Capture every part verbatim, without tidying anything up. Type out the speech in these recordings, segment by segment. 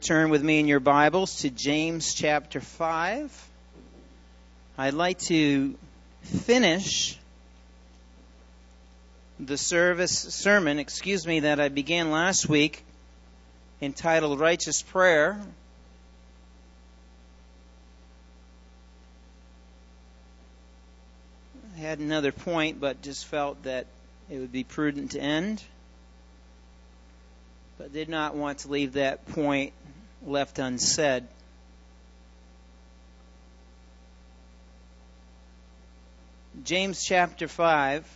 turn with me in your Bibles to James chapter five. I'd like to finish the service sermon, excuse me, that I began last week entitled Righteous Prayer. I had another point, but just felt that it would be prudent to end. But did not want to leave that point left unsaid. James chapter five,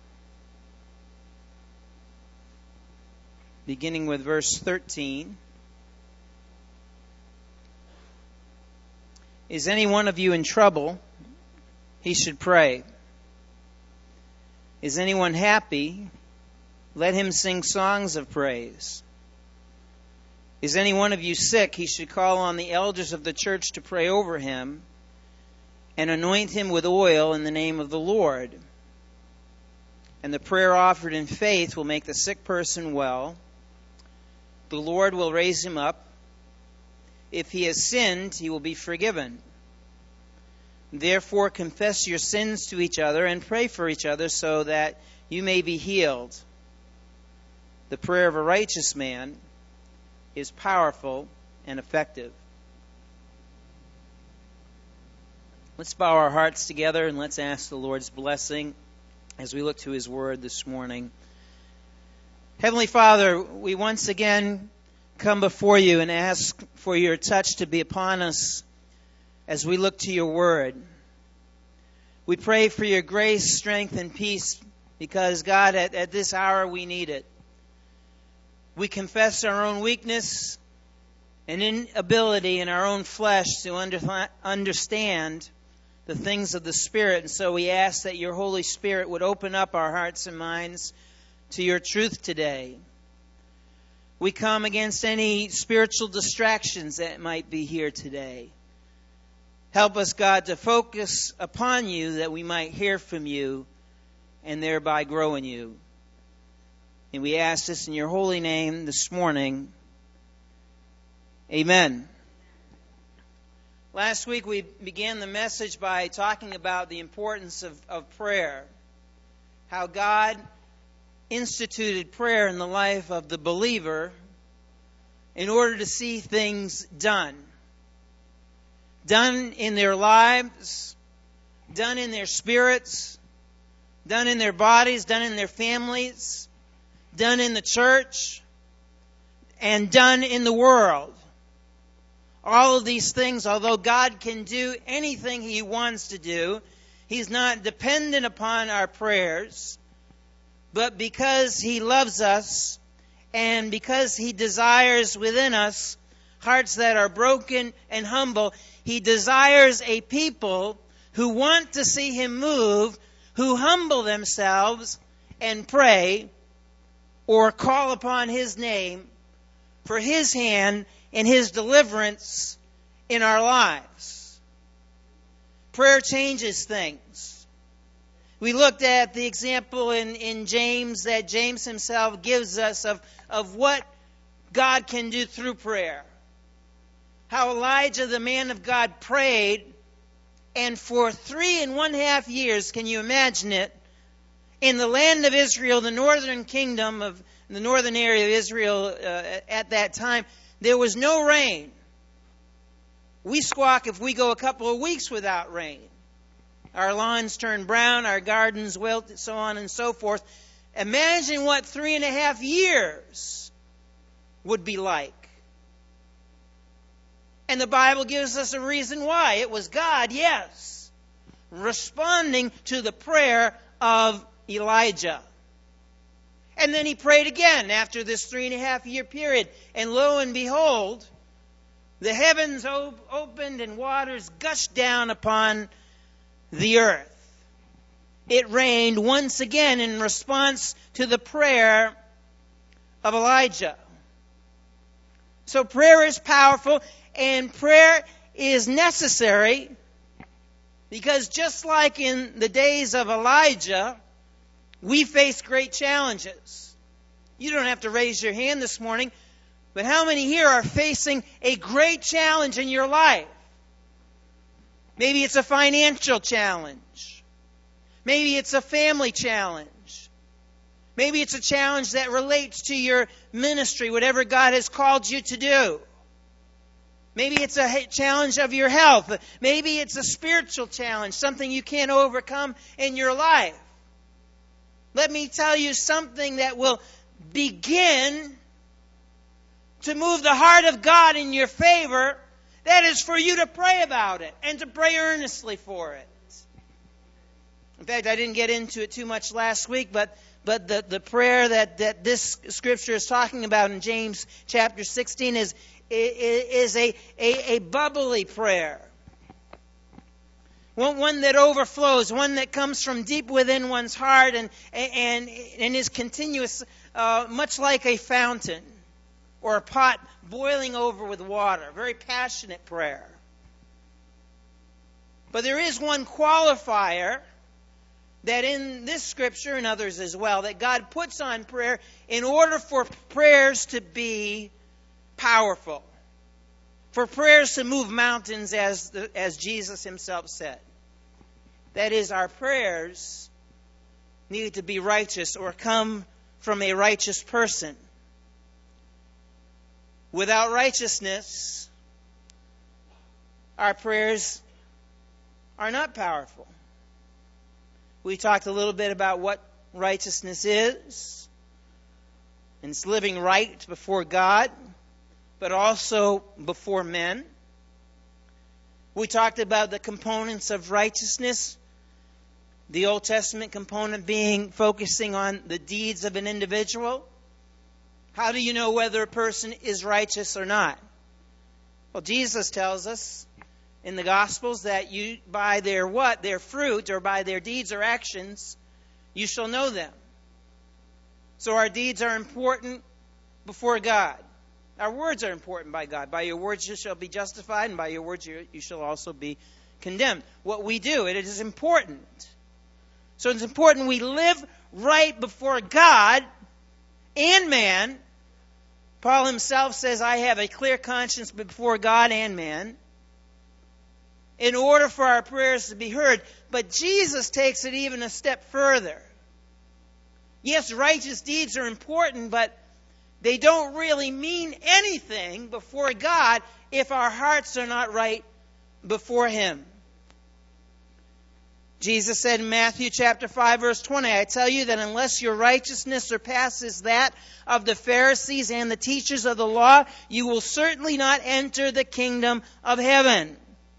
beginning with verse thirteen. Is any one of you in trouble? He should pray. Is anyone happy? Let him sing songs of praise. Is any one of you sick? He should call on the elders of the church to pray over him and anoint him with oil in the name of the Lord. And the prayer offered in faith will make the sick person well. The Lord will raise him up. If he has sinned, he will be forgiven. Therefore, confess your sins to each other and pray for each other so that you may be healed. The prayer of a righteous man is powerful and effective. Let's bow our hearts together and let's ask the Lord's blessing as we look to His Word this morning. Heavenly Father, we once again come before You and ask for Your touch to be upon us as we look to Your Word. We pray for Your grace, strength, and peace because, God, at, at this hour we need it. We confess our own weakness and inability in our own flesh to under, understand the things of the Spirit. And so we ask that Your Holy Spirit would open up our hearts and minds to Your truth today. We come against any spiritual distractions that might be here today. Help us, God, to focus upon You that we might hear from You and thereby grow in You. And we ask this in Your holy name this morning. Amen. Last week we began the message by talking about the importance of, of prayer. How God instituted prayer in the life of the believer in order to see things done. Done in their lives, done in their spirits, done in their bodies, done in their families, done in the church, and done in the world. All of these things, although God can do anything He wants to do, He's not dependent upon our prayers, but because He loves us and because He desires within us hearts that are broken and humble, He desires a people who want to see Him move, who humble themselves and pray or call upon His name for His hand and His deliverance in our lives. Prayer changes things. We looked at the example in, in James that James himself gives us of, of what God can do through prayer. How Elijah, the man of God, prayed, and for three and one half years, can you imagine it, in the land of Israel, the northern kingdom of the northern area of Israel uh, at that time, there was no rain. We squawk if we go a couple of weeks without rain. Our lawns turn brown, our gardens wilt, so on and so forth. Imagine what three and a half years would be like. And the Bible gives us a reason why. It was God, yes, responding to the prayer of Elijah. And then he prayed again after this three and a half year period. And lo and behold, the heavens op- opened and waters gushed down upon the earth. It rained once again in response to the prayer of Elijah. So prayer is powerful and prayer is necessary because just like in the days of Elijah, we face great challenges. You don't have to raise your hand this morning, But how many here are facing a great challenge in your life? Maybe it's a financial challenge. Maybe it's a family challenge. Maybe it's a challenge that relates to your ministry, whatever God has called you to do. Maybe it's a challenge of your health. Maybe it's a spiritual challenge, something you can't overcome in your life. Let me tell you something that will begin to move the heart of God in your favor. That is for you to pray about it and to pray earnestly for it. In fact, I didn't get into it too much last week, but But the, the prayer that, that this scripture is talking about in James chapter sixteen is, is a, a, a bubbly prayer. One, one that overflows, one that comes from deep within one's heart and, and, and is continuous, uh, much like a fountain or a pot boiling over with water. Very passionate prayer. But there is one qualifier that in this scripture and others as well, that God puts on prayer in order for prayers to be powerful. For prayers to move mountains, as the, as Jesus himself said. That is, our prayers need to be righteous or come from a righteous person. Without righteousness, our prayers are not powerful. We talked a little bit about what righteousness is. And it's living right before God, but also before men. We talked about the components of righteousness. The Old Testament component being focusing on the deeds of an individual. How do you know whether a person is righteous or not? Well, Jesus tells us in the Gospels that you, by their what? Their fruit, or by their deeds or actions, you shall know them. So our deeds are important before God. Our words are important by God. By your words you shall be justified, and by your words you, you shall also be condemned. What we do, it is important. So it's important we live right before God and man. Paul himself says, I have a clear conscience before God and man, in order for our prayers to be heard. But Jesus takes it even a step further. Yes, righteous deeds are important, but they don't really mean anything before God if our hearts are not right before him. Jesus said in Matthew chapter five, verse twenty, I tell you that unless your righteousness surpasses that of the Pharisees and the teachers of the law, you will certainly not enter the kingdom of heaven.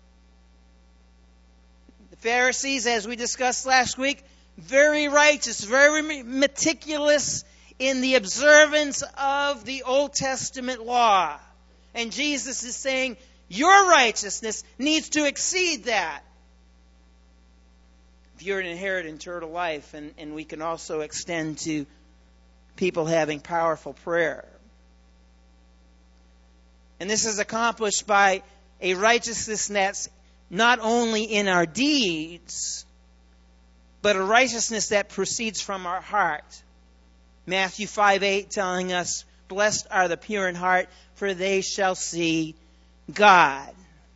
Pharisees, as we discussed last week, very righteous, very meticulous in the observance of the Old Testament law. And Jesus is saying, your righteousness needs to exceed that. If you're an inherited eternal life, and, and we can also extend to people having powerful prayer. And this is accomplished by a righteousness that's not only in our deeds, but a righteousness that proceeds from our heart. Matthew five eight telling us, blessed are the pure in heart, for they shall see God.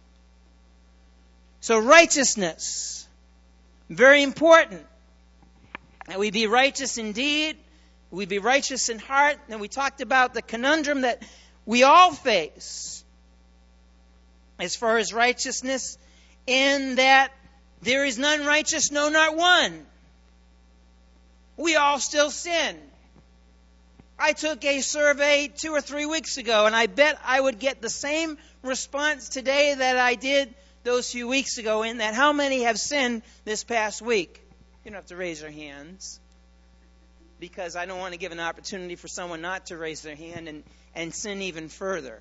So righteousness, very important. That we be righteous in deed, we be righteous in heart. And we talked about the conundrum that we all face as far as righteousness, in that there is none righteous, no, not one. We all still sin. I took a survey two or three weeks ago, and I bet I would get the same response today that I did those few weeks ago, in that how many have sinned this past week? You don't have to raise their hands, because I don't want to give an opportunity for someone not to raise their hand and, and sin even further.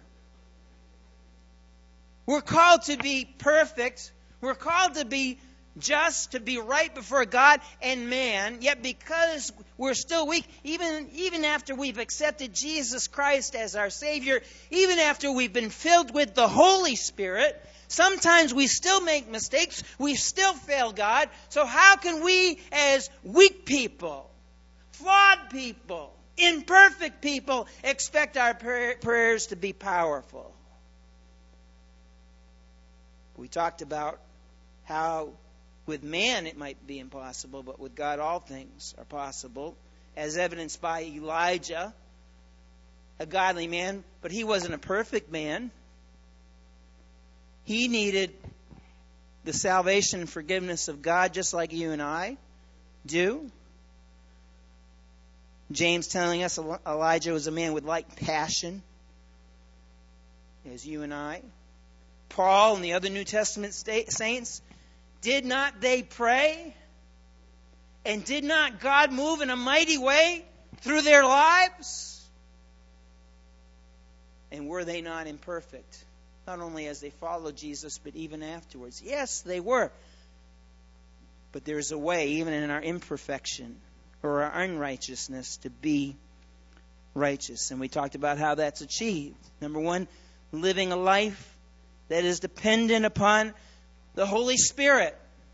We're called to be perfect. We're called to be just, to be right before God and man. Yet because we're still weak, even, even after we've accepted Jesus Christ as our Savior, even after we've been filled with the Holy Spirit, sometimes we still make mistakes. We still fail God. So how can we, as weak people, flawed people, imperfect people expect our prayers to be powerful. We talked about how with man it might be impossible, but with God all things are possible, as evidenced by Elijah, a godly man, but he wasn't a perfect man. He needed the salvation and forgiveness of God just like you and I do. James telling us Elijah was a man with like passion as you and I. Paul and the other New Testament saints, did not they pray? And did not God move in a mighty way through their lives? And were they not imperfect? Not only as they followed Jesus, but even afterwards. Yes, they were. But there's a way, even in our imperfection or our unrighteousness, to be righteous. And we talked about how that's achieved. Number one, living a life that is dependent upon the Holy Spirit.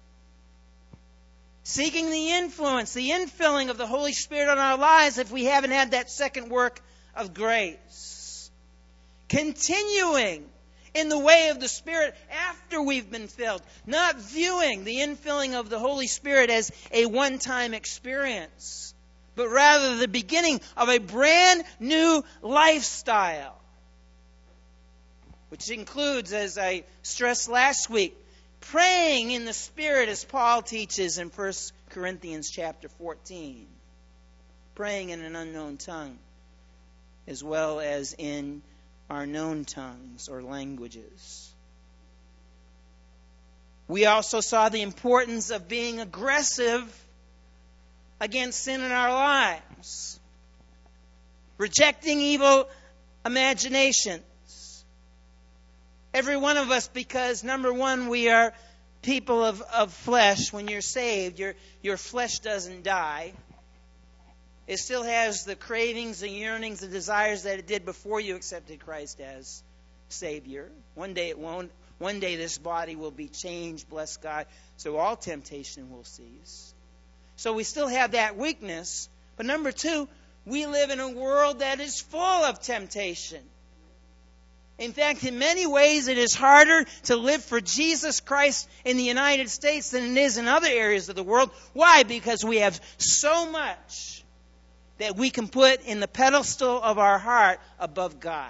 Seeking the influence, the infilling of the Holy Spirit on our lives if we haven't had that second work of grace. Continuing in the way of the Spirit after we've been filled. Not viewing the infilling of the Holy Spirit as a one-time experience, but rather the beginning of a brand new lifestyle. Which includes, as I stressed last week, praying in the Spirit as Paul teaches in First Corinthians chapter fourteen. Praying in an unknown tongue, as well as in our known tongues or languages. We also saw the importance of being aggressive against sin in our lives. Rejecting evil imaginations. Every one of us, because number one, we are people of, of flesh. When you're saved, your, your flesh doesn't die. It still has the cravings, the yearnings, the desires that it did before you accepted Christ as Savior. One day it won't. One day this body will be changed, bless God, so all temptation will cease. So we still have that weakness. But number two, we live in a world that is full of temptation. In fact, in many ways, it is harder to live for Jesus Christ in the United States than it is in other areas of the world. Why? Because we have so much that we can put in the pedestal of our heart above God.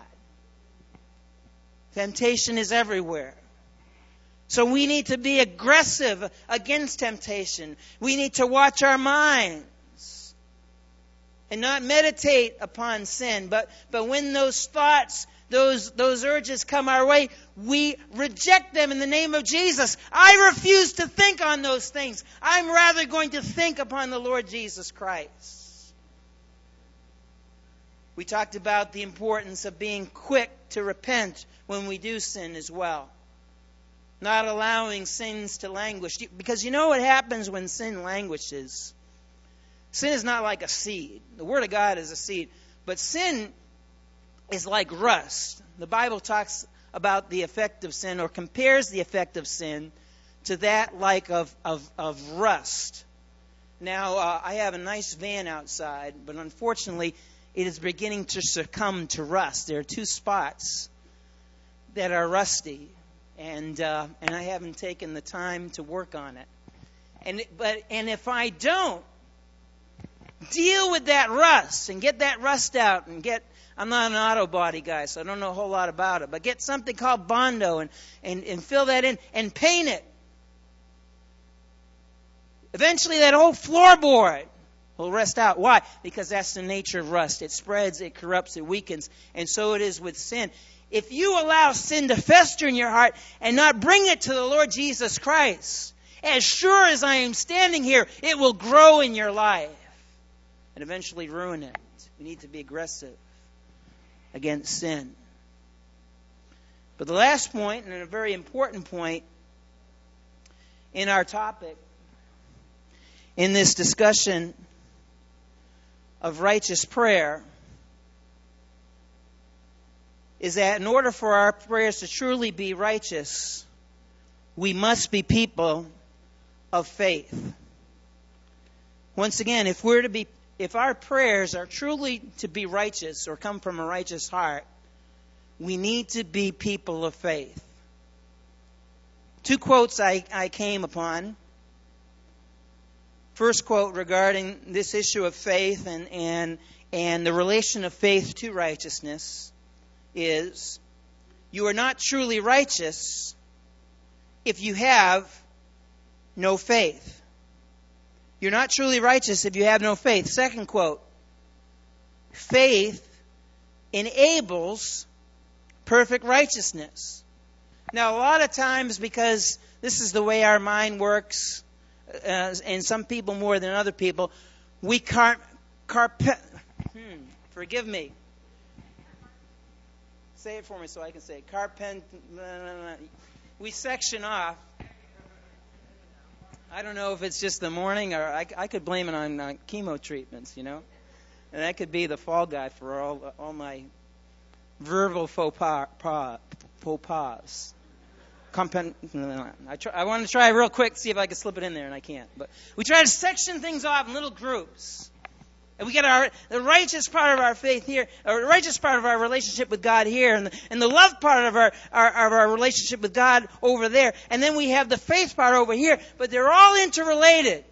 Temptation is everywhere. So we need to be aggressive against temptation. We need to watch our minds and not meditate upon sin. But, but when those thoughts, those, those urges come our way, we reject them in the name of Jesus. I refuse to think on those things. I'm rather going to think upon the Lord Jesus Christ. We talked about the importance of being quick to repent when we do sin as well. Not allowing sins to languish. Because you know what happens when sin languishes? Sin is not like a seed. The Word of God is a seed. But sin is like rust. The Bible talks about the effect of sin, or compares the effect of sin to that like of, of, of rust. Now, uh, I have a nice van outside, but unfortunately, it is beginning to succumb to rust. There are two spots that are rusty, and uh, and I haven't taken the time to work on it. And but and if I don't deal with that rust and get that rust out and get, I'm not an auto body guy, so I don't know a whole lot about it, but get something called Bondo and and, and fill that in and paint it. Eventually, that whole floorboard will rust out. Why? Because that's the nature of rust. It spreads, it corrupts, it weakens. And so it is with sin. If you allow sin to fester in your heart and not bring it to the Lord Jesus Christ, as sure as I am standing here, it will grow in your life and eventually ruin it. We need to be aggressive against sin. But the last point, and a very important point in our topic, in this discussion of righteous prayer, is that in order for our prayers to truly be righteous, we must be people of faith. Once again, if we're to be if our prayers are truly to be righteous or come from a righteous heart, we need to be people of faith. Two quotes I, I came upon. First quote regarding this issue of faith and, and, and the relation of faith to righteousness is, you are not truly righteous if you have no faith. You're not truly righteous if you have no faith. Second quote, faith enables perfect righteousness. Now, a lot of times, because this is the way our mind works, uh, and some people more than other people, we car, carpet, hmm, forgive me. Say it for me so I can say it. Carpent, we section off. I don't know if it's just the morning, or I, I could blame it on uh, chemo treatments, you know. And that could be the fall guy for all all my verbal faux pas. Faux pas. Compen- I, try, I want to try real quick to see if I can slip it in there, and I can't. But we try to section things off in little groups. And we get our the righteous part of our faith here, or the righteous part of our relationship with God here, and the, and the love part of our, our of our relationship with God over there. And then we have the faith part over here, but they're all interrelated.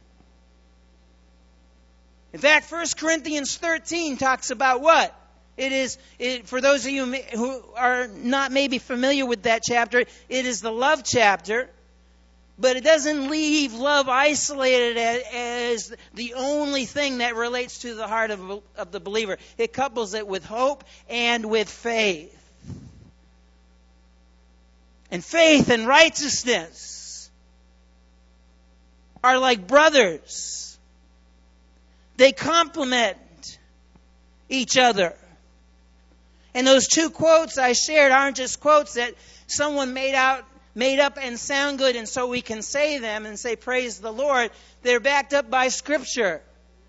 In fact, First Corinthians thirteen talks about what? It is, it, for those of you who are not maybe familiar with that chapter, it is the love chapter. But it doesn't leave love isolated as, as the only thing that relates to the heart of, of the believer. It couples it with hope and with faith. And faith and righteousness are like brothers. They complement each other. And those two quotes I shared aren't just quotes that someone made out made up and sound good, and so we can say them and say, praise the Lord. They're backed up by Scripture.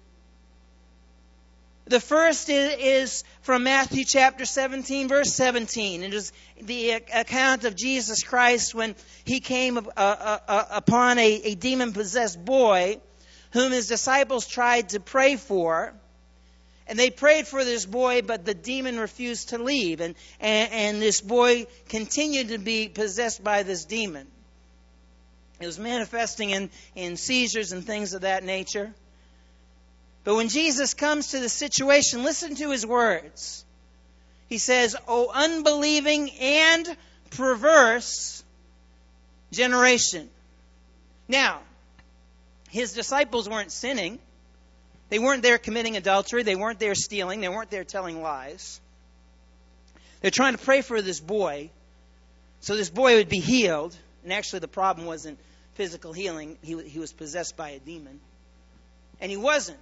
The first is, is from Matthew chapter seventeen, verse seventeen. It is the account of Jesus Christ when he came uh, uh, uh, upon a, a demon-possessed boy whom his disciples tried to pray for. And they prayed for this boy, but the demon refused to leave. And, and, and this boy continued to be possessed by this demon. It was manifesting in, in seizures and things of that nature. But when Jesus comes to the situation, listen to his words. He says, "O unbelieving and perverse generation." Now, his disciples weren't sinning. They weren't there committing adultery. They weren't there stealing. They weren't there telling lies. They're trying to pray for this boy so this boy would be healed. And actually the problem wasn't physical healing. He, he was possessed by a demon. And he wasn't.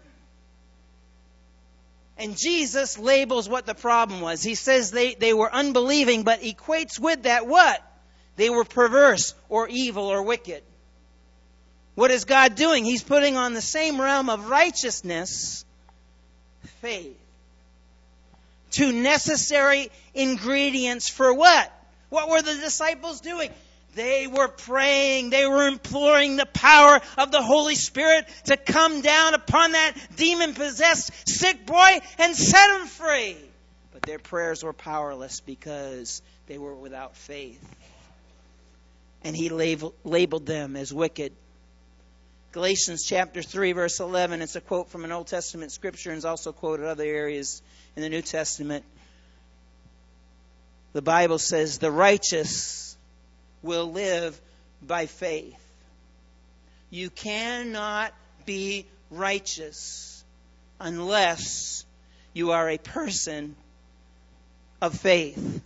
And Jesus labels what the problem was. He says they, they were unbelieving, but equates with that what? They were perverse or evil or wicked. What is God doing? He's putting on the same realm of righteousness, faith. Two necessary ingredients for what? What were the disciples doing? They were praying. They were imploring the power of the Holy Spirit to come down upon that demon-possessed sick boy and set him free. But their prayers were powerless because they were without faith. And he label, labeled them as wicked. Galatians chapter three, verse eleven, it's a quote from an Old Testament scripture and is also quoted other areas in the New Testament. The Bible says, "The righteous will live by faith." You cannot be righteous unless you are a person of faith.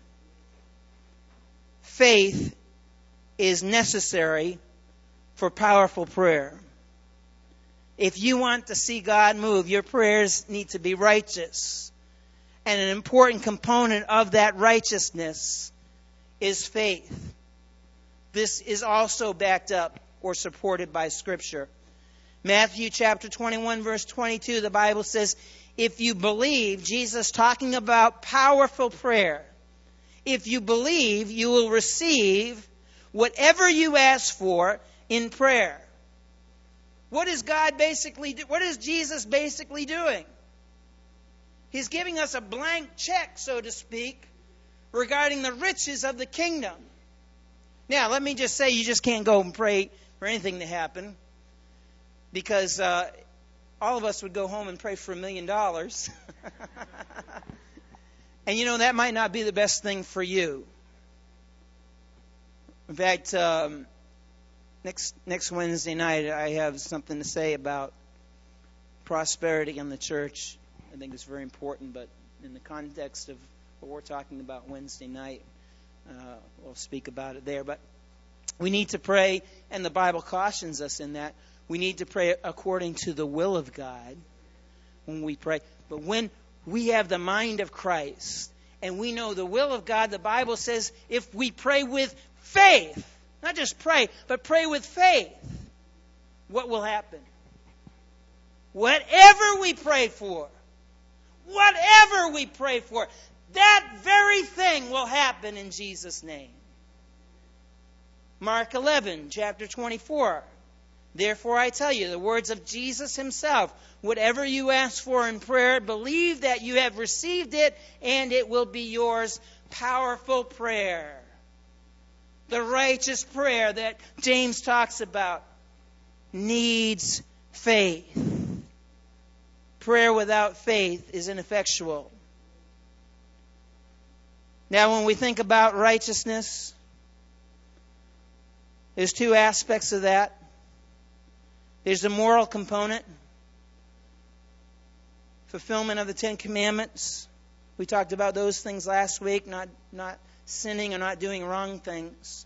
Faith is necessary for powerful prayer. If you want to see God move, your prayers need to be righteous. And an important component of that righteousness is faith. This is also backed up or supported by Scripture. Matthew chapter twenty-one, verse twenty-two, the Bible says, if you believe, Jesus talking about powerful prayer, if you believe, you will receive whatever you ask for in prayer. What is God basically do? What is Jesus basically doing? He's giving us a blank check, so to speak, regarding the riches of the kingdom. Now, let me just say, you just can't go and pray for anything to happen, because uh, all of us would go home and pray for a million dollars. And you know, that might not be the best thing for you. In fact, um, next next Wednesday night, I have something to say about prosperity in the church. I think it's very important, but in the context of what we're talking about Wednesday night, uh, we'll speak about it there. But we need to pray, and the Bible cautions us in that. We need to pray according to the will of God when we pray. But when we have the mind of Christ, and we know the will of God, the Bible says if we pray with faith, not just pray, but pray with faith, what will happen? Whatever we pray for, whatever we pray for, that very thing will happen in Jesus' name. Mark eleven, chapter twenty-four. Therefore I tell you, the words of Jesus himself, whatever you ask for in prayer, believe that you have received it and it will be yours. Powerful prayer. The righteous prayer that James talks about needs faith. Prayer without faith is ineffectual. Now, when we think about righteousness, there's two aspects of that. There's the moral component, fulfillment of the Ten Commandments. We talked about those things last week, not, not sinning or not doing wrong things.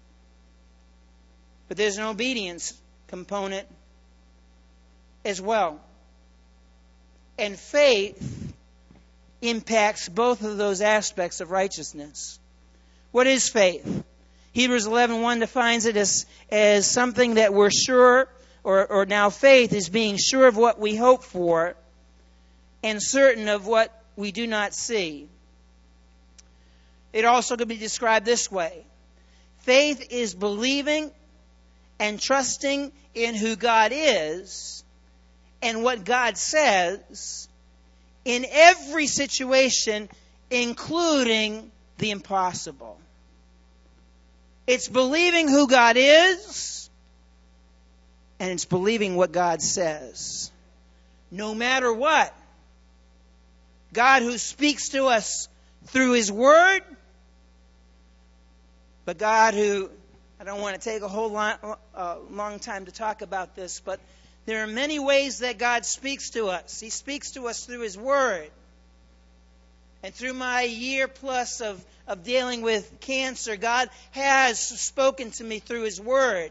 But there's an obedience component as well. And faith impacts both of those aspects of righteousness. What is faith? Hebrews eleven one defines it as, as something that we're sure, or, or now faith is being sure of what we hope for and certain of what we do not see. It also could be described this way. Faith is believing and trusting in who God is and what God says in every situation, including the impossible. It's believing who God is, and it's believing what God says. No matter what. God who speaks to us through His Word, but God who, I don't want to take a whole long, uh, long time to talk about this, but there are many ways that God speaks to us. He speaks to us through His Word. And through my year plus of, of dealing with cancer, God has spoken to me through His Word.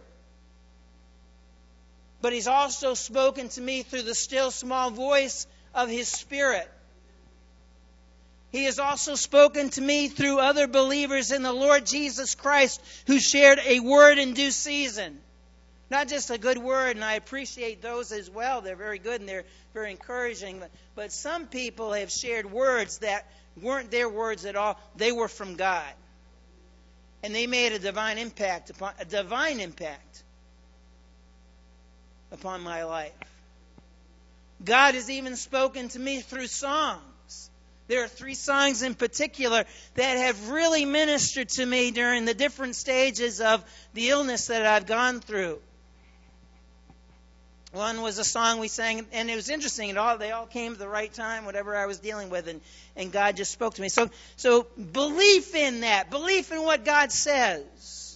But He's also spoken to me through the still small voice of His Spirit. He has also spoken to me through other believers in the Lord Jesus Christ who shared a word in due season. Not just a good word, and I appreciate those as well. They're very good and they're very encouraging. But, but some people have shared words that weren't their words at all. They were from God. And they made a divine impact upon a divine impact upon my life. God has even spoken to me through songs. There are three songs in particular that have really ministered to me during the different stages of the illness that I've gone through. One was a song we sang, and it was interesting. It all they all came at the right time, whatever I was dealing with, and, and God just spoke to me. So, so belief in that, belief in what God says,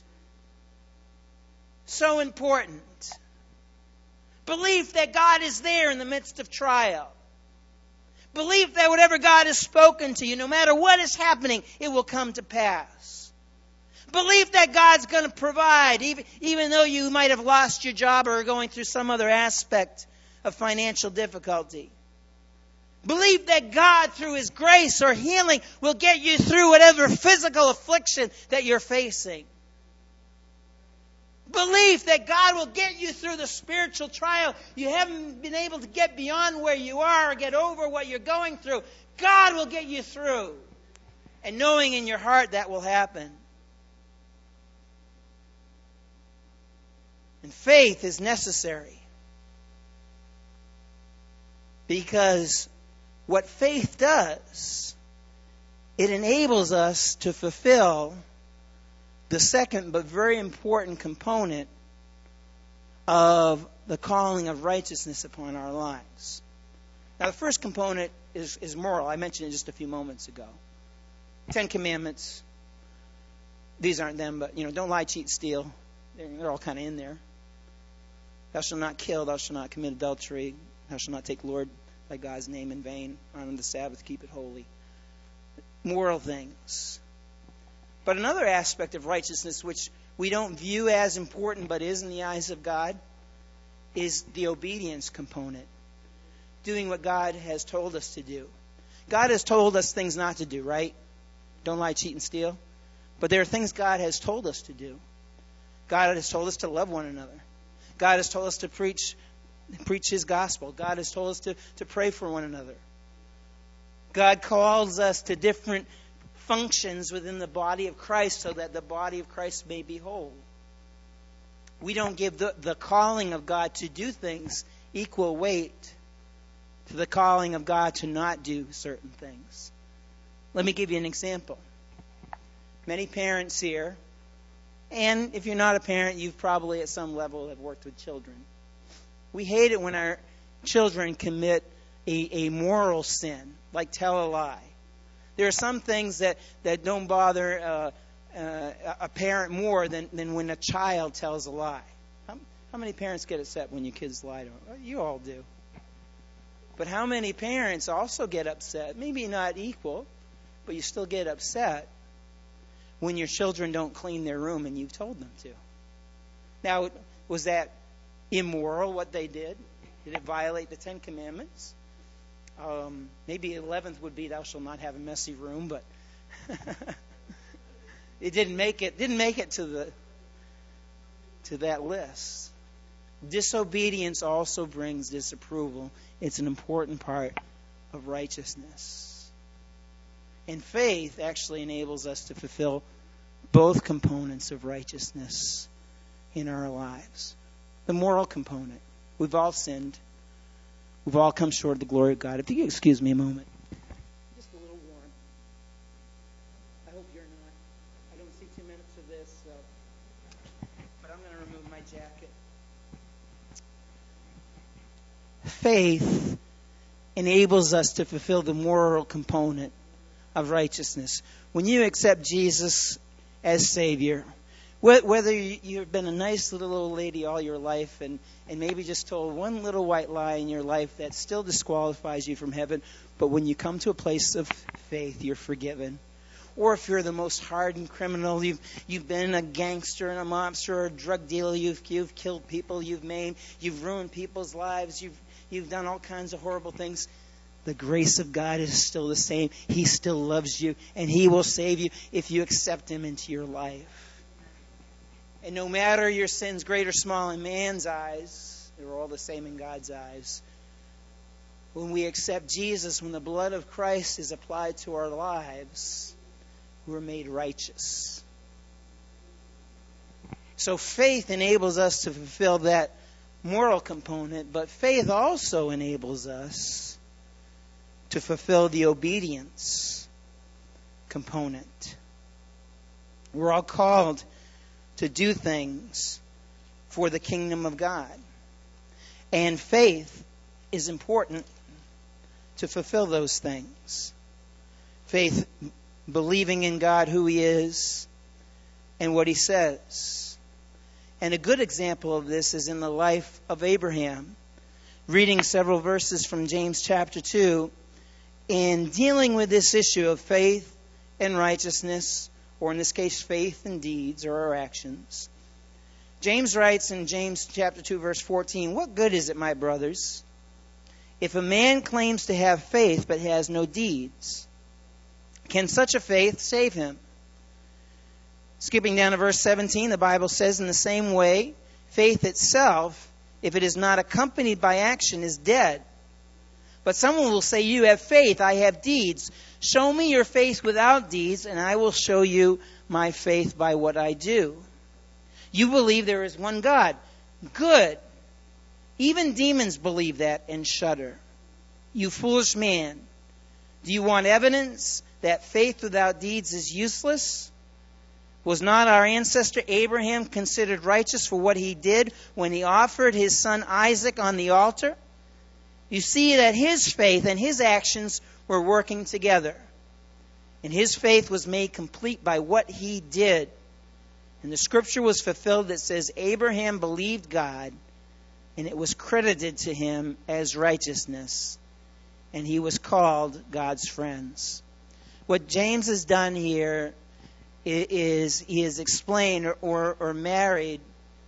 so important. Belief that God is there in the midst of trial. Belief that whatever God has spoken to you, no matter what is happening, it will come to pass. Belief that God's going to provide, even, even though you might have lost your job or are going through some other aspect of financial difficulty. Belief that God, through His grace or healing, will get you through whatever physical affliction that you're facing. Belief that God will get you through the spiritual trial. You haven't been able to get beyond where you are or get over what you're going through. God will get you through. And knowing in your heart that will happen. And faith is necessary. Because what faith does, it enables us to fulfill the second but very important component of the calling of righteousness upon our lives. Now, the first component is, is moral. I mentioned it just a few moments ago. Ten Commandments. These aren't them, but, you know, don't lie, cheat, steal. They're, they're all kind of in there. Thou shalt not kill. Thou shalt not commit adultery. Thou shalt not take Lord thy God's name in vain. On the Sabbath, keep it holy. Moral things. But another aspect of righteousness, which we don't view as important but is in the eyes of God, is the obedience component. Doing what God has told us to do. God has told us things not to do, right? Don't lie, cheat, and steal. But there are things God has told us to do. God has told us to love one another. God has told us to preach preach His gospel. God has told us to, to pray for one another. God calls us to different functions within the body of Christ so that the body of Christ may be whole. We don't give the, the calling of God to do things equal weight to the calling of God to not do certain things. Let me give you an example. Many parents here, and if you're not a parent, you've probably at some level have worked with children. We hate it when our children commit a, a moral sin, like tell a lie. There are some things that, that don't bother uh, uh, a parent more than, than when a child tells a lie. How, how many parents get upset when your kids lie to them? Well, you all do. But how many parents also get upset, maybe not equal, but you still get upset when your children don't clean their room and you've told them to? Now, was that immoral what they did? Did it violate the Ten Commandments? Um, maybe eleventh would be thou shalt not have a messy room, but it didn't make it didn't make it to the to that list. Disobedience also brings disapproval. It's an important part of righteousness. And faith actually enables us to fulfill both components of righteousness in our lives. The moral component. We've all sinned. We've all come short of the glory of God. If you could excuse me a moment. Just a little warm. I hope you're not. I don't see two minutes of this, so. But I'm going to remove my jacket. Faith enables us to fulfill the moral component of righteousness. When you accept Jesus as Savior, whether you've been a nice little old lady all your life and, and maybe just told one little white lie in your life that still disqualifies you from heaven, but when you come to a place of faith, you're forgiven. Or if you're the most hardened criminal, you've you've been a gangster and a mobster or a drug dealer, you've you've killed people, you've maimed, you've ruined people's lives, you've you've done all kinds of horrible things. The grace of God is still the same. He still loves you, and He will save you if you accept Him into your life. And no matter your sins, great or small, in man's eyes, they're all the same in God's eyes. When we accept Jesus, when the blood of Christ is applied to our lives, we're made righteous. So faith enables us to fulfill that moral component, but faith also enables us to fulfill the obedience component. We're all called to do things for the kingdom of God. And faith is important to fulfill those things. Faith, believing in God, who He is, and what He says. And a good example of this is in the life of Abraham. Reading several verses from James chapter two, in dealing with this issue of faith and righteousness, or in this case, faith and deeds or our actions. James writes in James chapter two, verse fourteen, "What good is it, my brothers, if a man claims to have faith but has no deeds? Can such a faith save him?" Skipping down to verse seventeen, the Bible says, "In the same way, faith itself, if it is not accompanied by action, is dead. But someone will say, 'You have faith, I have deeds. Show me your faith without deeds, and I will show you my faith by what I do.' You believe there is one God. Good. Even demons believe that and shudder. You foolish man, do you want evidence that faith without deeds is useless? Was not our ancestor Abraham considered righteous for what he did when he offered his son Isaac on the altar? You see that his faith and his actions were working together. And his faith was made complete by what he did. And the scripture was fulfilled that says, Abraham believed God, and it was credited to him as righteousness. And he was called God's friends. What James has done here is he has explained or, or, or married,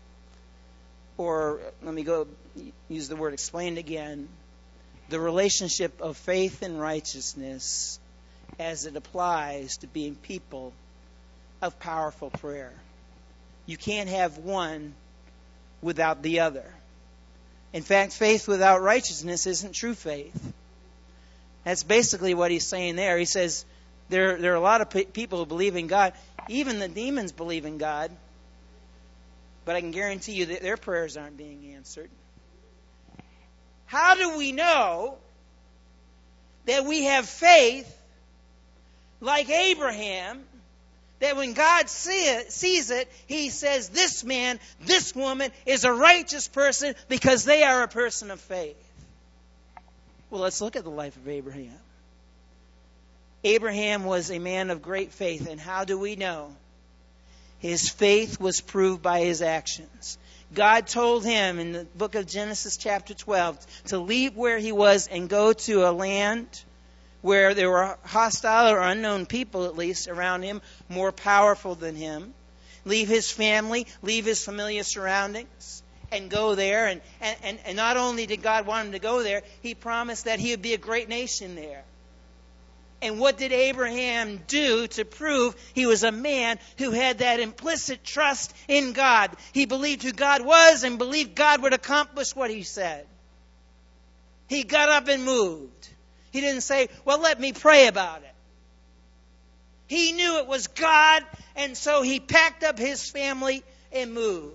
or let me go use the word explained again, the relationship of faith and righteousness as it applies to being people of powerful prayer. You can't have one without the other. In fact, faith without righteousness isn't true faith. That's basically what he's saying there. He says there, there are a lot of pe- people who believe in God. Even the demons believe in God. But I can guarantee you that their prayers aren't being answered. How do we know that we have faith like Abraham, that when God see it, sees it, he says, this man, this woman is a righteous person because they are a person of faith? Well, let's look at the life of Abraham. Abraham was a man of great faith, and how do we know? His faith was proved by his actions. God told him in the book of Genesis chapter twelve to leave where he was and go to a land where there were hostile or unknown people, at least, around him, more powerful than him. Leave his family, leave his familiar surroundings, and go there. And, and, and not only did God want him to go there, he promised that he would be a great nation there. And what did Abraham do to prove he was a man who had that implicit trust in God? He believed who God was and believed God would accomplish what he said. He got up and moved. He didn't say, well, let me pray about it. He knew it was God, and so he packed up his family and moved.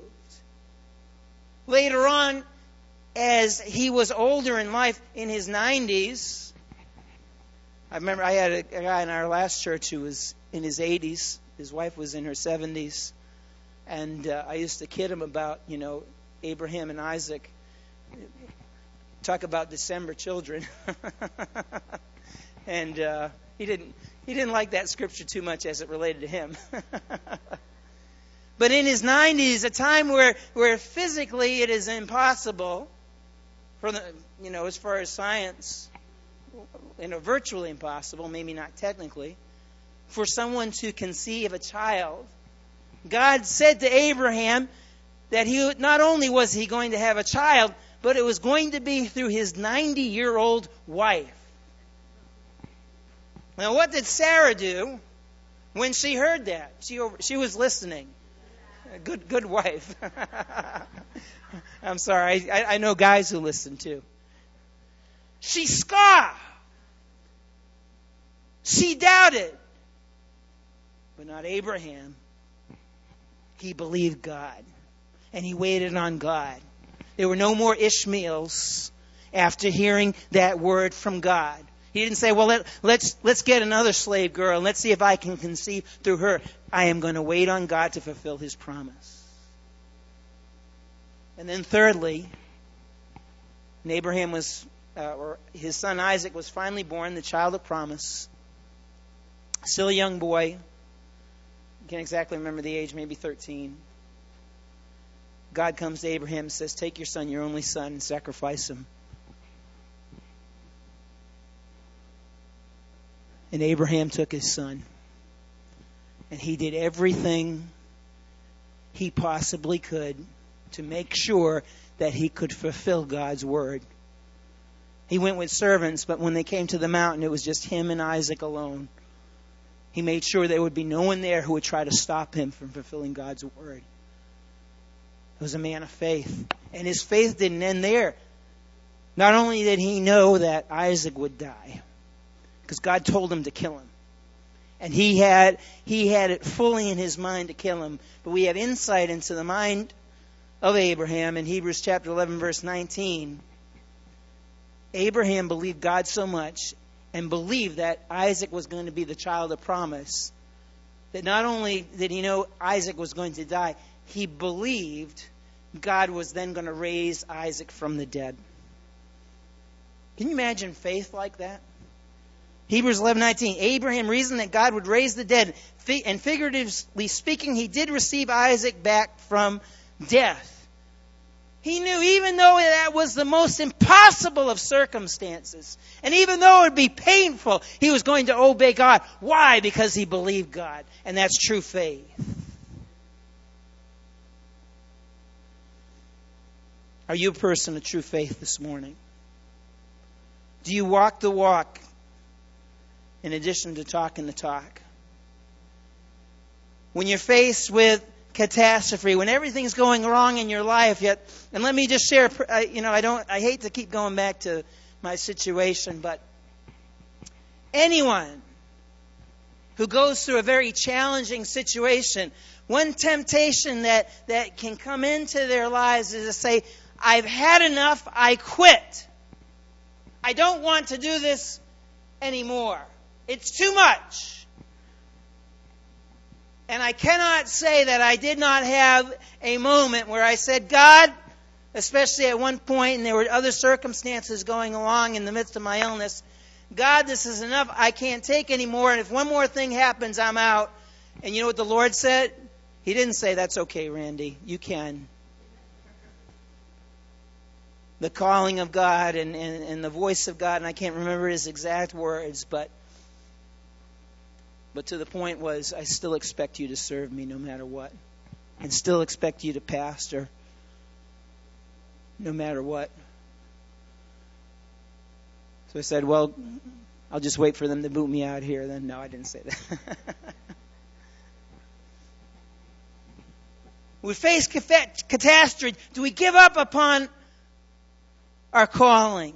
Later on, as he was older in life, in his nineties, I remember I had a, a guy in our last church who was in his eighties. His wife was in her seventies. And uh, I used to kid him about, you know, Abraham and Isaac. Talk about December children. and uh, he didn't he didn't like that scripture too much as it related to him. But in his nineties, a time where, where physically it is impossible, for the, you know, as far as science, you know, virtually impossible, maybe not technically, for someone to conceive a child, God said to Abraham that he not only was he going to have a child, but it was going to be through his ninety-year-old wife. Now, what did Sarah do when she heard that? She she was listening. A good good wife. I'm sorry. I, I know guys who listen too. She scoffed. She doubted. But not Abraham. He believed God. And he waited on God. There were no more Ishmaels after hearing that word from God. He didn't say, well, let, let's let's get another slave girl and let's see if I can conceive through her. I am going to wait on God to fulfill his promise. And then thirdly, when Abraham was, uh, or his son Isaac was finally born, the child of promise. Still a young boy. Can't exactly remember the age, maybe thirteen. God comes to Abraham and says, take your son, your only son, and sacrifice him. And Abraham took his son. And he did everything he possibly could to make sure that he could fulfill God's word. He went with servants, but when they came to the mountain, it was just him and Isaac alone. He made sure there would be no one there who would try to stop him from fulfilling God's word. He was a man of faith. And his faith didn't end there. Not only did he know that Isaac would die, because God told him to kill him. And he had he had it fully in his mind to kill him. But we have insight into the mind of Abraham in Hebrews chapter eleven, verse nineteen. Abraham believed God so much and believed that Isaac was going to be the child of promise, that not only did he know Isaac was going to die, he believed God was then going to raise Isaac from the dead. Can you imagine faith like that? Hebrews eleven nineteen. Abraham reasoned that God would raise the dead. And figuratively speaking, he did receive Isaac back from death. He knew even though that was the most impossible of circumstances, and even though it would be painful, he was going to obey God. Why? Because he believed God. And that's true faith. Are you a person of true faith this morning? Do you walk the walk in addition to talking the talk? When you're faced with catastrophe, when everything's going wrong in your life, yet, and let me just share, you know, I don't, I hate to keep going back to my situation, but anyone who goes through a very challenging situation, one temptation that, that can come into their lives is to say, I've had enough, I quit. I don't want to do this anymore. It's too much. And I cannot say that I did not have a moment where I said, God, especially at one point, and there were other circumstances going along in the midst of my illness, God, this is enough. I can't take anymore. And if one more thing happens, I'm out. And you know what the Lord said? He didn't say, that's okay, Randy. You can. The calling of God and, and, and the voice of God, and I can't remember his exact words, but But to the point was, I still expect you to serve me no matter what. And still expect you to pastor no matter what. So I said, well, I'll just wait for them to boot me out here then. No, I didn't say that. We face catastrophe. Do we give up upon our calling?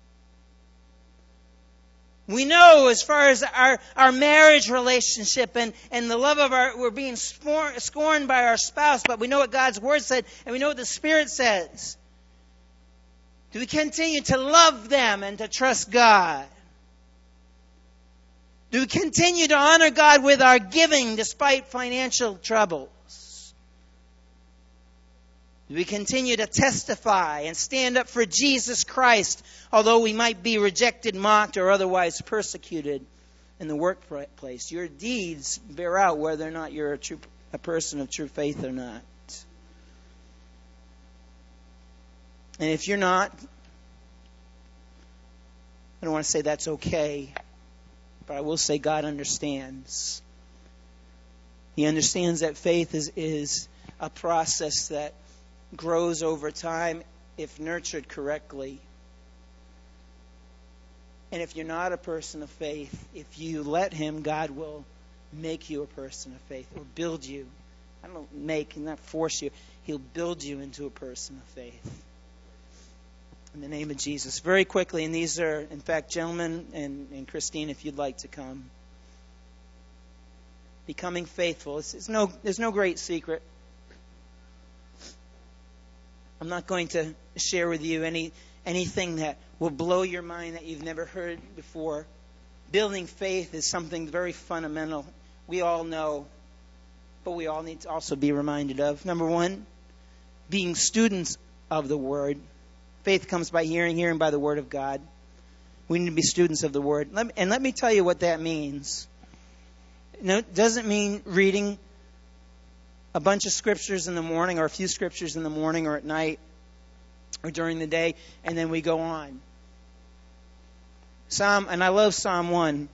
We know as far as our, our marriage relationship and, and the love of our, we're being scorn, scorned by our spouse, but we know what God's Word said and we know what the Spirit says. Do we continue to love them and to trust God? Do we continue to honor God with our giving despite financial troubles? Do we continue to testify and stand up for Jesus Christ, although we might be rejected, mocked, or otherwise persecuted in the workplace? Your deeds bear out whether or not you're a, true, a person of true faith or not. And if you're not, I don't want to say that's okay, but I will say God understands. He understands that faith is, is a process that grows over time if nurtured correctly. And if you're not a person of faith, if you let Him, God will make you a person of faith or build you. I don't make and not force you. He'll build you into a person of faith. In the name of Jesus. Very quickly, and these are, in fact, gentlemen and, and Christine, if you'd like to come. Becoming faithful. It's, it's no, there's no great secret. I'm not going to share with you any anything that will blow your mind that you've never heard before. Building faith is something very fundamental. We all know, but we all need to also be reminded of. Number one, being students of the Word. Faith comes by hearing, hearing by the Word of God. We need to be students of the Word. Let me, and let me tell you what that means. No, it doesn't mean reading a bunch of scriptures in the morning or a few scriptures in the morning or at night or during the day, and then we go on. Psalm, and I love Psalm one,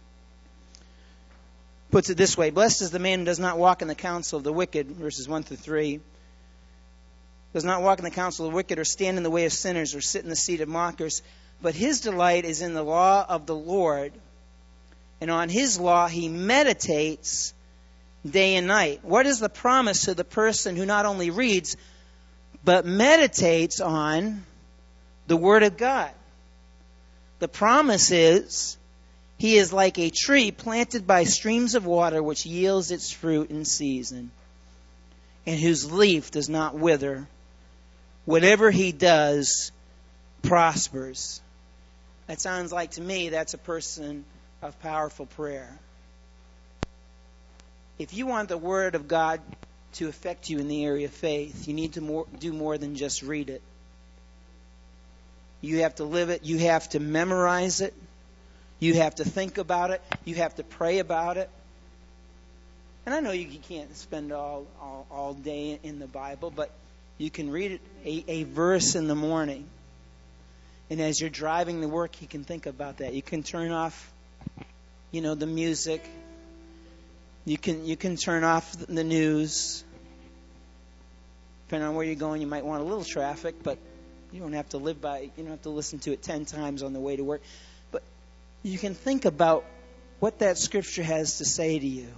puts it this way: blessed is the man who does not walk in the counsel of the wicked, verses one through three. Does not walk in the counsel of the wicked or stand in the way of sinners or sit in the seat of mockers, but his delight is in the law of the Lord, and on his law he meditates day and night. What is the promise to the person who not only reads, but meditates on the Word of God? The promise is, he is like a tree planted by streams of water, which yields its fruit in season, and whose leaf does not wither. Whatever he does prospers. That sounds like to me that's a person of powerful prayer. If you want the Word of God to affect you in the area of faith, you need to more, do more than just read it. You have to live it. You have to memorize it. You have to think about it. You have to pray about it. And I know you can't spend all, all, all day in the Bible, but you can read it, a, a verse in the morning. And as you're driving to work, you can think about that. You can turn off, you know, the music. You can you can turn off the news. Depending on where you're going, you might want a little traffic, but you don't have to live by it. You don't have to listen to it ten times on the way to work. But you can think about what that scripture has to say to you.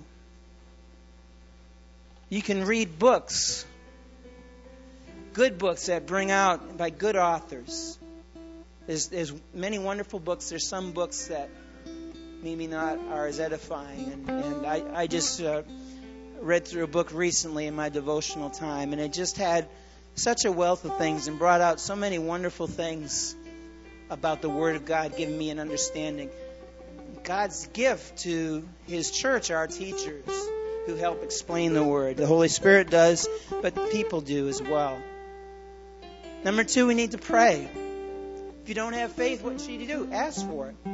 You can read books, good books that bring out by good authors. There's, there's many wonderful books. There's some books that maybe not are as edifying. And, and I, I just uh, read through a book recently in my devotional time, and it just had such a wealth of things and brought out so many wonderful things about the Word of God, giving me an understanding. God's gift to His church are teachers who help explain the Word. The Holy Spirit does, but people do as well. Number two, we need to pray. If you don't have faith, what should you do? Ask for it.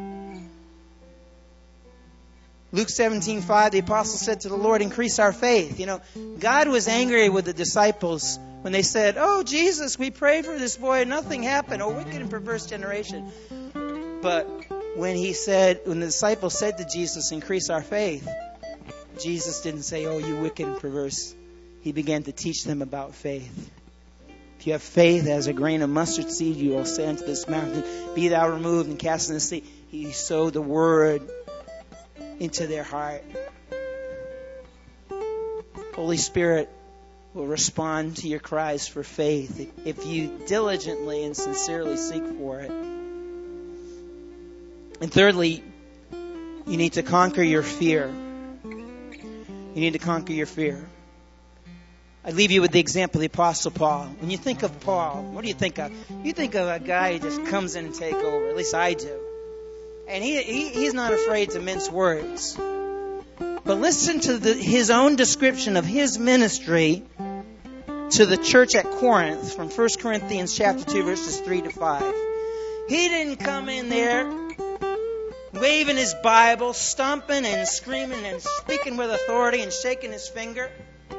Luke seventeen five, the apostle said to the Lord, increase our faith. You know, God was angry with the disciples when they said, oh, Jesus, we prayed for this boy and nothing happened. Oh, wicked and perverse generation. But when he said, when the disciples said to Jesus, increase our faith, Jesus didn't say, oh, you wicked and perverse. He began to teach them about faith. If you have faith as a grain of mustard seed, you will say unto this mountain, be thou removed and cast in the sea. He sowed the word into their heart. Holy Spirit will respond to your cries for faith if you diligently and sincerely seek for it. And thirdly, you need to conquer your fear. You need to conquer your fear. I leave you with the example of the Apostle Paul. When you think of Paul, what do you think of? You think of a guy who just comes in and takes over. At least I do. And he, he he's not afraid to mince words. But listen to the, his own description of his ministry to the church at Corinth from First Corinthians chapter two, verses three to five. He didn't come in there waving his Bible, stomping and screaming and speaking with authority and shaking his finger.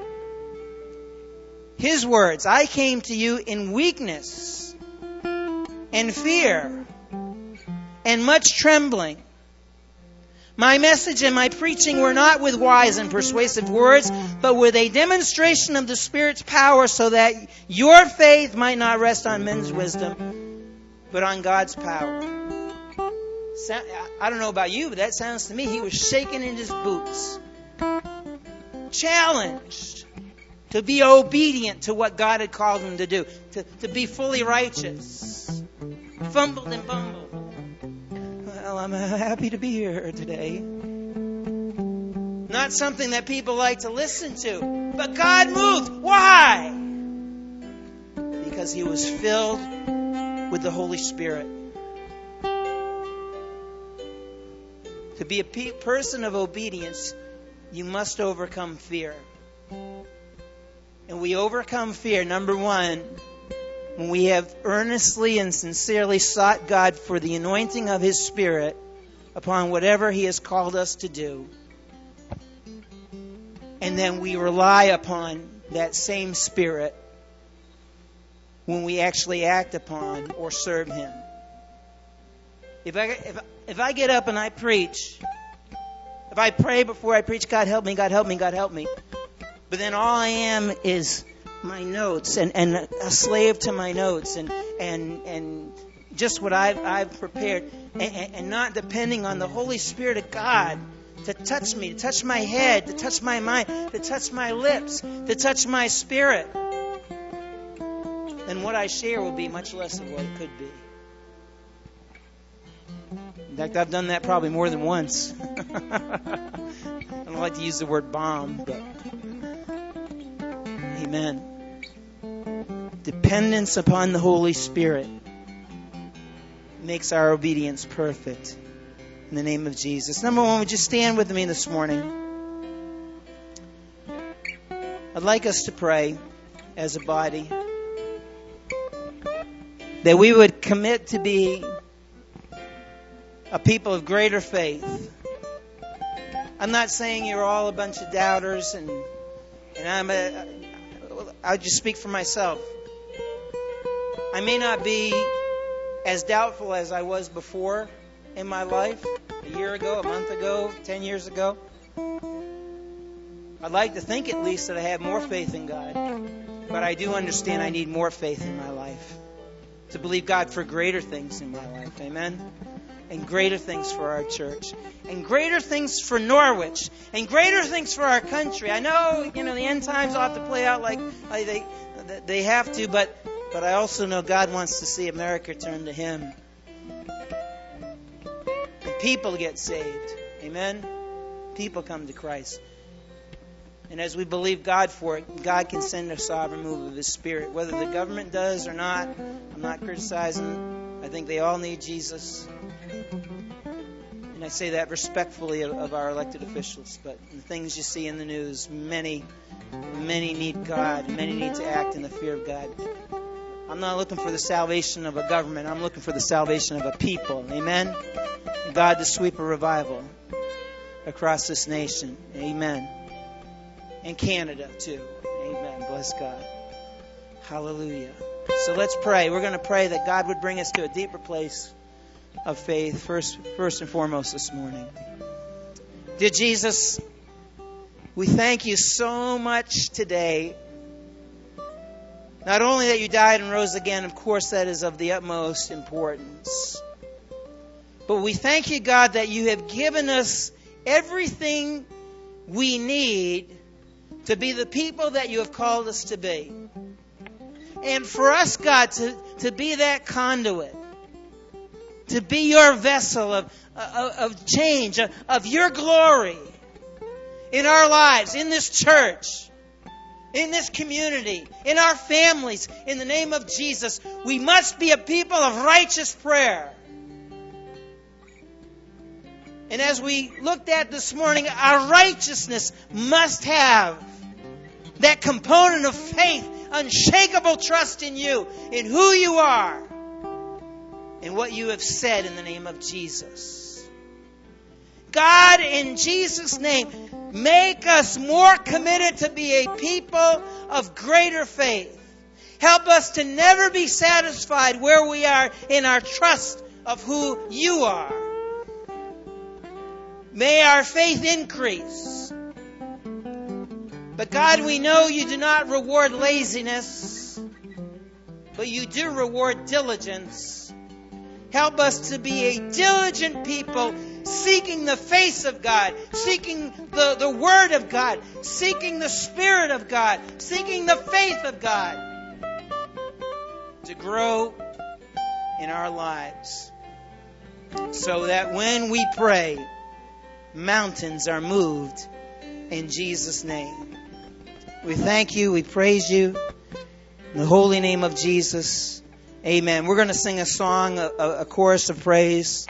His words, I came to you in weakness and fear and much trembling. My message and my preaching were not with wise and persuasive words, but with a demonstration of the Spirit's power, so that your faith might not rest on men's wisdom, but on God's power. I don't know about you, but that sounds to me, he was shaking in his boots. Challenged to be obedient to what God had called him to do, to, to be fully righteous. Fumbled and bumbled. Well, I'm happy to be here today. Not something that people like to listen to. But God moved. Why? Because he was filled with the Holy Spirit. To be a pe- person of obedience, you must overcome fear. And we overcome fear, number one, when we have earnestly and sincerely sought God for the anointing of His Spirit upon whatever He has called us to do. And then we rely upon that same Spirit when we actually act upon or serve Him. If I, if, if I get up and I preach, if I pray before I preach, God help me, God help me, God help me. But then all I am is my notes and, and a slave to my notes and and, and just what I've, I've prepared and, and not depending on the Holy Spirit of God to touch me, to touch my head, to touch my mind, to touch my lips, to touch my spirit. Then what I share will be much less of what it could be. In fact, I've done that probably more than once. I don't like to use the word bomb, but amen. Dependence upon the Holy Spirit. makes our obedience perfect. In the name of Jesus. Number one, would you stand with me this morning? I'd like us to pray as a body that we would commit to be a people of greater faith. I'm not saying you're all a bunch of doubters, and and I'm a, I'll just speak for myself. I may not be as doubtful as I was before in my life, a year ago, a month ago, ten years ago. I'd like to think at least that I have more faith in God, but I do understand I need more faith in my life to believe God for greater things in my life. Amen? And greater things for our church, and greater things for Norwich, and greater things for our country. I know, you know, the end times will have to play out like, like they they have to, but but I also know God wants to see America turn to Him, and people get saved. Amen? People come to Christ. And as we believe God for it, God can send a sovereign move of His Spirit. Whether the government does or not, I'm not criticizing. I think they all need Jesus. And I say that respectfully of, of our elected officials. But the things you see in the news, many, many need God. Many need to act in the fear of God. I'm not looking for the salvation of a government. I'm looking for the salvation of a people. Amen? God to sweep a revival across this nation. Amen. And Canada, too. Amen. Bless God. Hallelujah. So let's pray. We're going to pray that God would bring us to a deeper place of faith, first, first and foremost this morning. Dear Jesus, we thank you so much today. Not only that you died and rose again, of course that is of the utmost importance. But we thank you, God, that you have given us everything we need to be the people that you have called us to be. And for us, God, to, to be that conduit, to be your vessel of, of, of change, of, of your glory in our lives, in this church, in this community, in our families, in the name of Jesus. We must be a people of righteous prayer. And as we looked at this morning, our righteousness must have that component of faith, unshakable trust in you, in who you are, and what you have said in the name of Jesus. God, in Jesus' name, make us more committed to be a people of greater faith. Help us to never be satisfied where we are in our trust of who you are. May our faith increase. But God, we know you do not reward laziness, but you do reward diligence. Help us to be a diligent people, seeking the face of God, seeking the, the Word of God, seeking the Spirit of God, seeking the faith of God, to grow in our lives, so that when we pray, mountains are moved in Jesus' name. We thank you. We praise you. In the holy name of Jesus. Amen. We're going to sing a song, a, a chorus of praise,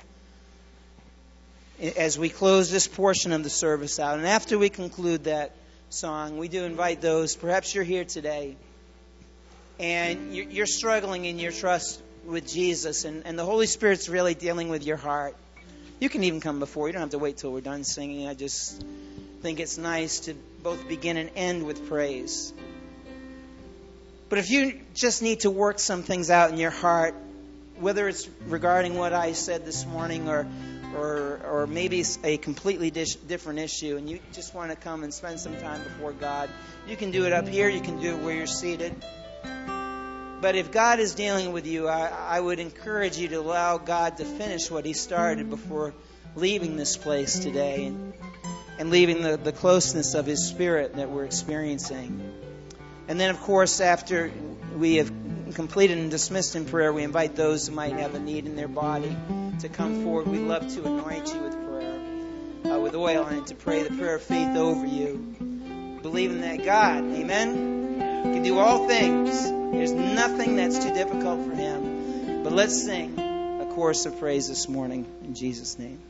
as we close this portion of the service out. And after we conclude that song, we do invite those, perhaps you're here today, and you're struggling in your trust with Jesus, and, and the Holy Spirit's really dealing with your heart. You can even come before. You don't have to wait till we're done singing. I just think it's nice to both begin and end with praise. But if you just need to work some things out in your heart, whether it's regarding what I said this morning or or, or maybe it's a completely dish, different issue, and you just want to come and spend some time before God, you can do it up here. You can do it where you're seated. But if God is dealing with you, I, I would encourage you to allow God to finish what He started before leaving this place today and, and leaving the, the closeness of His Spirit that we're experiencing. And then, of course, after we have completed and dismissed in prayer, we invite those who might have a need in their body to come forward. We'd love to anoint you with prayer, uh, with oil, and to pray the prayer of faith over you, believing that God, amen, can do all things. There's nothing that's too difficult for Him. But let's sing a chorus. chorus of praise this morning in Jesus' name.